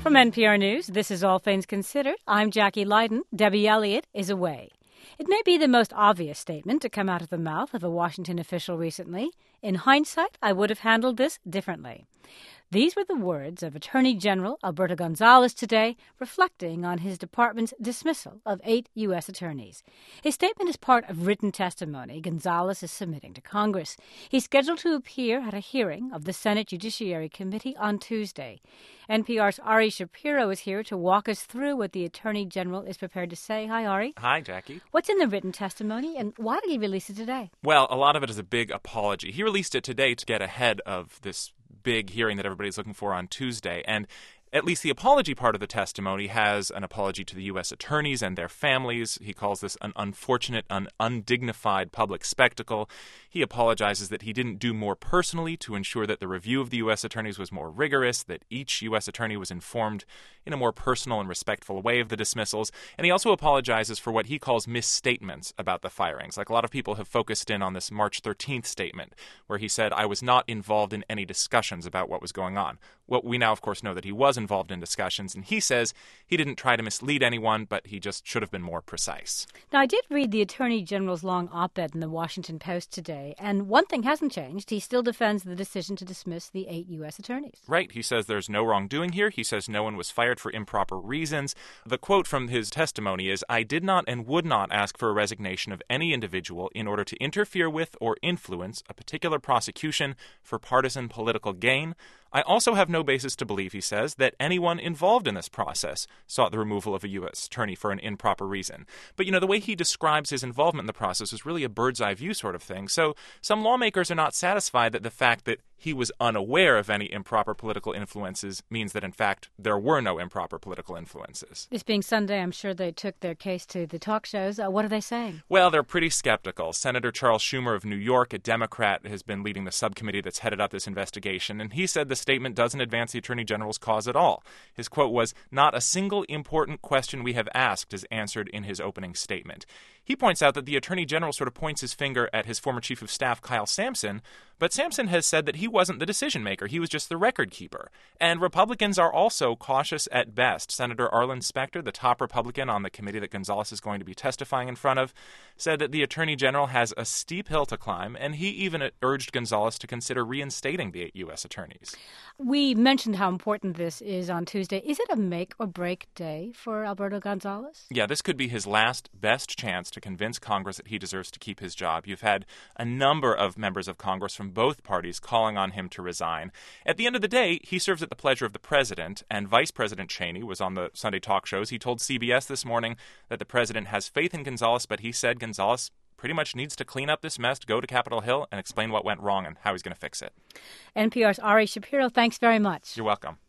From NPR News, this is All Things Considered. I'm Jackie Leiden. Debbie Elliott is away. It may be the most obvious statement to come out of the mouth of a Washington official recently. In hindsight, I would have handled this differently. These were the words of Attorney General Alberto Gonzales today, reflecting on his department's dismissal of 8 U.S. attorneys. His statement is part of written testimony Gonzales is submitting to Congress. He's scheduled to appear at a hearing of the Senate Judiciary Committee on Tuesday. NPR's Ari Shapiro is here to walk us through what the Attorney General is prepared to say. Hi, Ari. Hi, Jackie. What's in the written testimony, and why did he release it today? Well, a lot of it is a big apology. He released it today to get ahead of this big hearing that everybody's looking for on Tuesday. And at least the apology part of the testimony has an apology to the U.S. attorneys and their families. He calls this an unfortunate, undignified public spectacle. He apologizes that he didn't do more personally to ensure that the review of the U.S. attorneys was more rigorous, that each U.S. attorney was informed in a more personal and respectful way of the dismissals. And he also apologizes for what he calls misstatements about the firings. Like a lot of people have focused in on this March 13th statement, where he said, "I was not involved in any discussions about what was going on." Well, we now, of course, know that he was involved in discussions, and he says he didn't try to mislead anyone, but he just should have been more precise. Now, I did read the Attorney General's long op-ed in the Washington Post today, and one thing hasn't changed. He still defends the decision to dismiss the 8 U.S. attorneys. Right. He says there's no wrongdoing here. He says no one was fired for improper reasons. The quote from his testimony is, "I did not and would not ask for a resignation of any individual in order to interfere with or influence a particular prosecution for partisan political gain. I also have no basis to believe," he says, "that anyone involved in this process sought the removal of a U.S. attorney for an improper reason." But, the way he describes his involvement in the process is really a bird's-eye view sort of thing. So some lawmakers are not satisfied that the fact that he was unaware of any improper political influences means that, in fact, there were no improper political influences. This being Sunday, I'm sure they took their case to the talk shows. What are they saying? Well, they're pretty skeptical. Senator Charles Schumer of New York, a Democrat, has been leading the subcommittee that's headed up this investigation, and he said the statement doesn't advance the Attorney General's cause at all. His quote was, "Not a single important question we have asked is answered in his opening statement." He points out that the Attorney General sort of points his finger at his former Chief of Staff, Kyle Sampson, but Sampson has said that he wasn't the decision maker. He was just the record keeper. And Republicans are also cautious at best. Senator Arlen Specter, the top Republican on the committee that Gonzales is going to be testifying in front of, said that the Attorney General has a steep hill to climb, and he even urged Gonzales to consider reinstating the 8 U.S. attorneys. We mentioned how important this is on Tuesday. Is it a make-or-break day for Alberto Gonzales? Yeah, this could be his last best chance to convince Congress that he deserves to keep his job. You've had a number of members of Congress from both parties calling on him to resign. At the end of the day, he serves at the pleasure of the president, and Vice President Cheney was on the Sunday talk shows. He told CBS this morning that the president has faith in Gonzales, but he said Gonzales pretty much needs to clean up this mess, go to Capitol Hill, and explain what went wrong and how he's going to fix it. NPR's Ari Shapiro, thanks very much. You're welcome.